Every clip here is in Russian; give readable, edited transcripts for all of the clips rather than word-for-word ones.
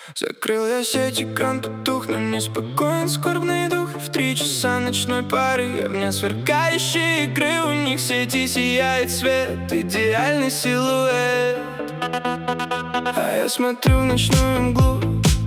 Закрыл я сеть, экран потух, но неспокоен скорбный дух. В 3 часа ночной пары огня сверкающие игры. У них в сети сияет свет, идеальный силуэт. А я смотрю в ночную мглу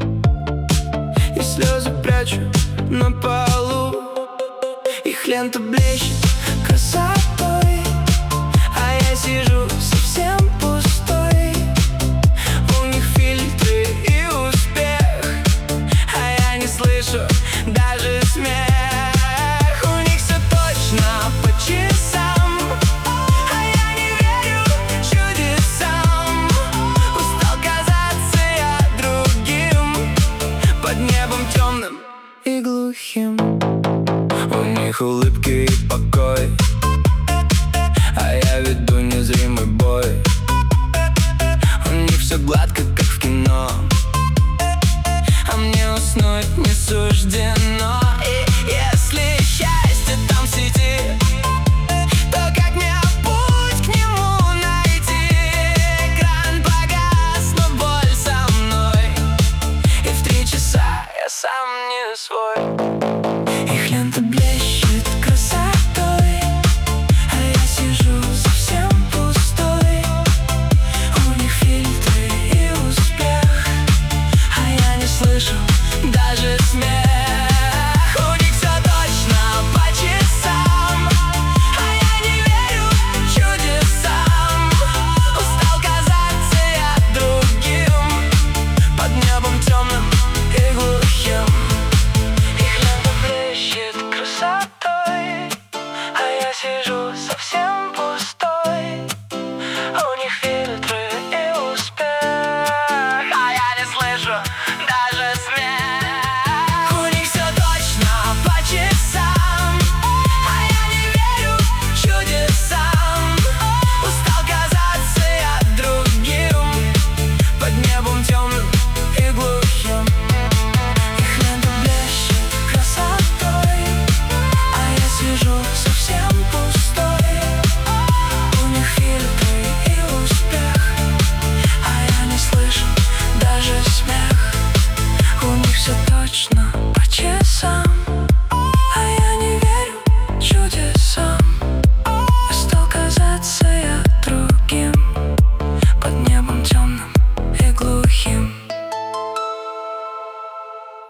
и слезы прячу на полу. Их лента блещет красотой, а я сижу совсем пустой. У них фильтры и успех, а я не слышу даже смех. У них все точно по часам, а я не верю чудесам. Устал казаться я другим под небом темным и глухим. У них улыбки и покой, а я веду незримый бой. У них все гладко, как в кино, а мне уснуть не суждено. И если счастье там в сети, то как мне путь к нему найти? Экран погас, но боль со мной, и в 3 часа я сам не свой. Их лента блещет красотой, а я сижу совсем пустой. У них фильтры и успех, а я не слышу даже смех. У них все точно по часам, а я не верю чудесам. Устал казаться я другим под небом темным и глухим. Их лента блещет красотой, а я сижу совсем пустой. У них фильтры и успех, а я не слышу